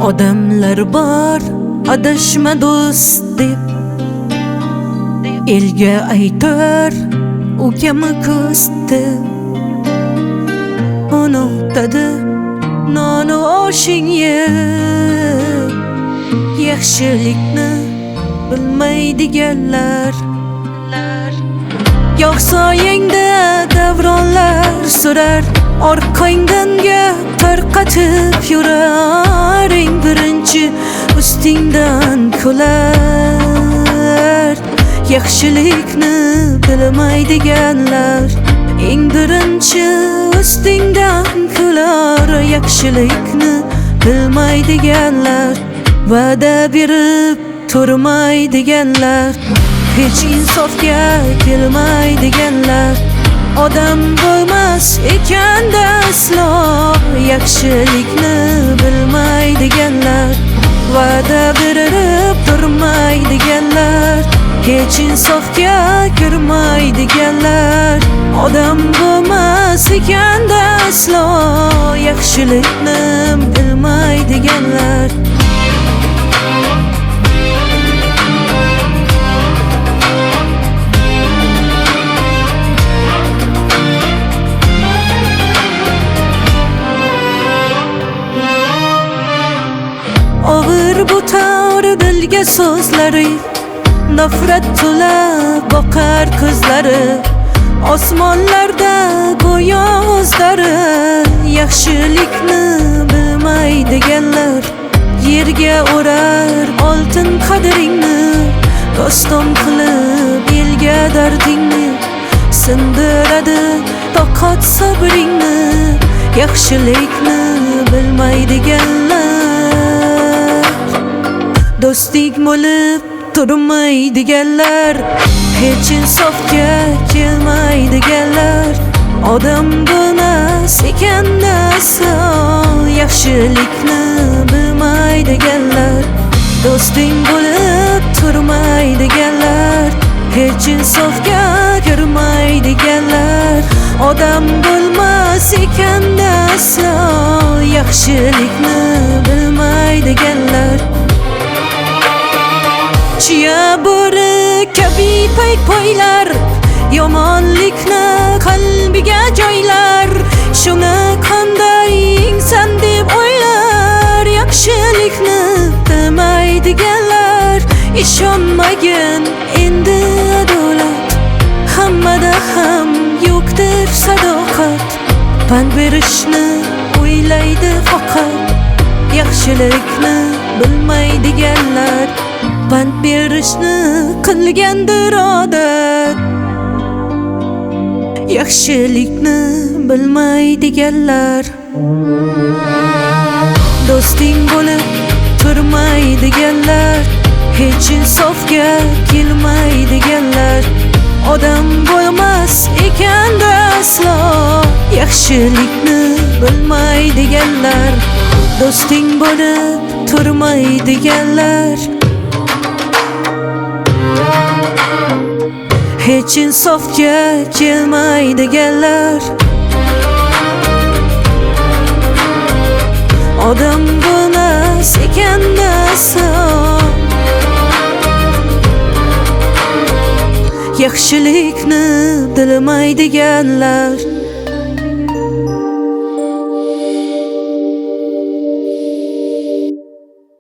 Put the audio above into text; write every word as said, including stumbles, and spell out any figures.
Odamlar bor adashma do'st deb, elga aytar ukami ko'sti. Unutadi nonu oshing ye, yaxshilikni bilmaydiganlar. Yo'qsoyingda davronlar surar, orqangdan gap tarqatib yurar. Eng birinchi ustingdan kular, yaxshilikni bilmaydiganlar. Eng birinchi ustingdan kular, yaxshilikni bilmaydiganlar. Va'da berib turmaydiganlar, hech insofga kelmaydiganlar. Odam bo'lmas ekanda aslo, yaxshilikni bilmaydiganlar. Va'da berib turmaydiganlar, hech insofga kirmaydiganlar. Odam bo'lmas ekanda aslo, yaxshilikni bilmaydiganlar. Og'ir bu tavr bilga so'zlari, nafrat to'la boqar ko'zlari. Osmonlarda go'yo o'zlari, yaxshilikni bilmaydiganlar. Yerga urar oltin qadringni, doston qilib elga dardingni. Sindiradi toqat sabringni, yaxshilikni bilmaydiganlar. Do'sting bo'lib turmaydiganlar, hech insofga kelmaydiganlar. Odam bo'lmas ekanda aslo, yaxshilikni bilmaydiganlar. Do'sting bo'lib turmaydiganlar, hech insofga kirmaydiganlar. Odam bo'lmas ekanda aslo, yaxshilikni bilmaydiganlar. Chiya bo'ri kabi paypoylar, yomonlikni qalbiga joylar. Shuni qanday inson deb o'ylar, yaxshilikni bilmaydiganlar. Ishonmagin endi adolat, hammada ham yo'qdir sadoqat. Pand berishni o'ylaydi faqat, yaxshilikni bilmaydiganlar. Pand berishni qilgandir odat, yaxshilikni bilmaydiganlar. Do'sting bo'lib turmaydiganlar, hech insofga kelmaydiganlar. Odam bo'lmas ekanda aslo, yaxshilikni bilmaydiganlar. Do'sting bo'lib turmaydiganlar, hech insofga kelmaydiganlar. Odam bo'lmas ekanda aslo, yaxshilikni bilmaydiganlar.